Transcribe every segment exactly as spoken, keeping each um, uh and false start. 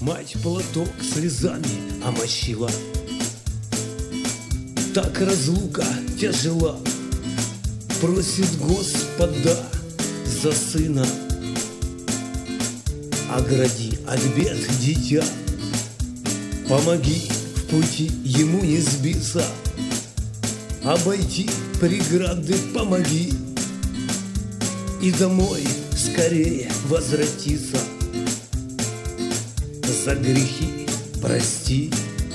Мать платок слезами омочила. Так разлука тяжела, просит Господа за сына. Огради от бед дитя, помоги в пути ему не сбиться, обойти преграды помоги и домой скорее возвратиться. За грехи прости,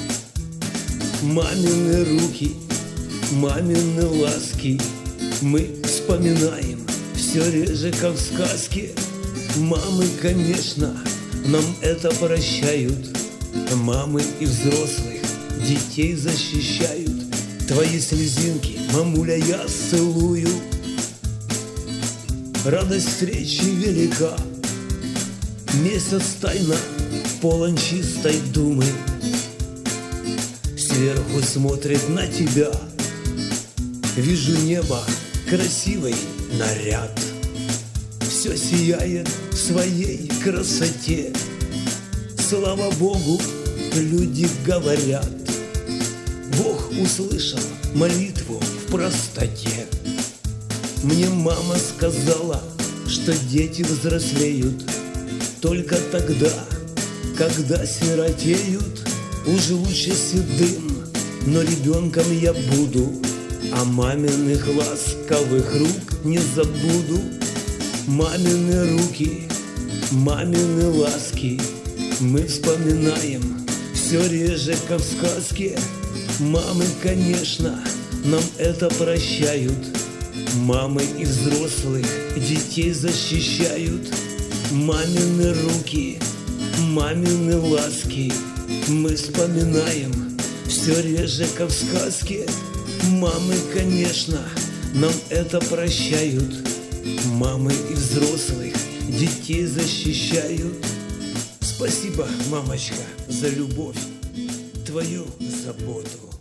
мамины руки, мамины ласки мы вспоминаем все реже, как в сказке. Мамы, конечно, нам это прощают. Мамы и взрослых детей защищают. Твои слезинки, мамуля, я целую. Радость встречи велика, месяц тайна полон чистой думы. Сверху смотрит на тебя, вижу небо, красивый наряд. Все сияет в своей красоте. Слава Богу, люди говорят. Бог услышал молитву в простоте. Мне мама сказала, что дети взрослеют только тогда, когда сиротеют. Уж лучше седым, но ребенком я буду, а маминых ласковых рук не забуду. Мамины руки, мамины ласки мы вспоминаем все реже, как в сказке. Мамы, конечно, нам это прощают. Мамы и взрослых детей защищают. Мамины руки, мамины ласки мы вспоминаем все реже, как в сказке. Мамы, конечно, нам это прощают. Мамы и взрослых детей защищают. Спасибо, мамочка, за любовь, твою заботу.